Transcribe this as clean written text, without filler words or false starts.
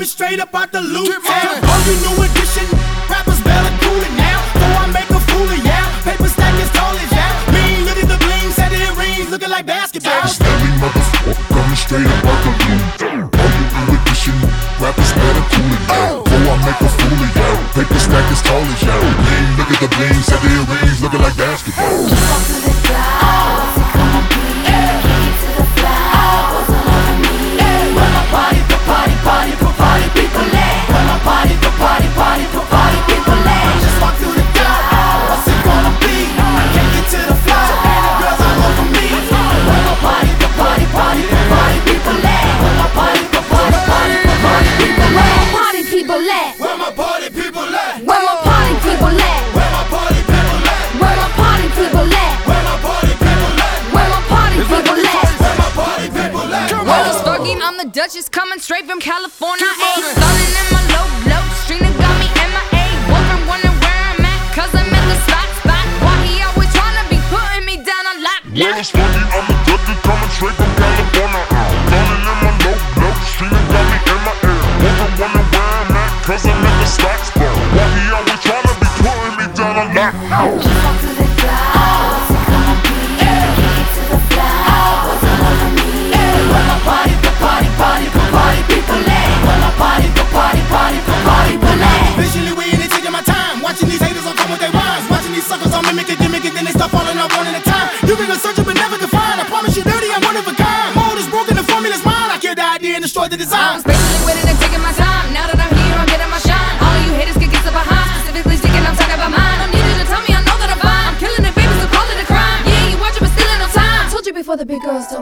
straight up out the loot. All you new edition, rappers better cool it now. Before I make a fool of ya, paper stack as tall as ya. Mean, look at the bling, set it rings, looking like basketball. Stanley motherfucker, coming straight up out the loot. All you new edition, rappers better cool it now. Before I make a fool of ya, paper stack as tall as ya. Mean, look at the bling, set it rings, looking like basketball. Keep up to the clouds, it gonna be. Keep to the flowers all over me. Where my party people at? Where my party people at? Just walk through the door, what's it gonna be? Can't get to the floor, and the girls all over me. Where my party people at? Where my party people at? Party people at? Where my party people at? Where my party people at? Where my party people at? Where my party people at? Where my party people at? Where my party people at? Where my party people at? I was thugging, I'm the Duchess, coming straight from California. Ain't stunning in my low string that got me MIA. Wondering where I'm at, cause I'm in the spot. Why he always tryna be putting me down on lock? Well, it's funny, I'm a Dutchie coming straight from California. Running in my low street and got me in my ear. Wondering where I'm at, cause I'm in the stocks bar. Why he always tryna be putting me down on lock? Keep up to the clouds, it gonna be. Keep to the flowers all over me. Where my party people at? Where my party people at? Visually waiting and taking my time, watching these haters all come with their rhymes. Watching these suckers all mimic it, then they start falling off one at a time. You can go searching but never can find. I promise you dirty, I'm one of a kind. Mold is broken, the formula's mine. I kill the idea and destroy the I'm design. spacing with it and taking my time. Now that I'm here, I'm getting my shine. All of you haters can get so behind. Specifically speaking, I'm talking about mine. Don't need you to tell me, I know that I'm fine. I'm killing it, baby, so call it a crime. Yeah, you watching, but still ain't no time. Told you before, the big girls don't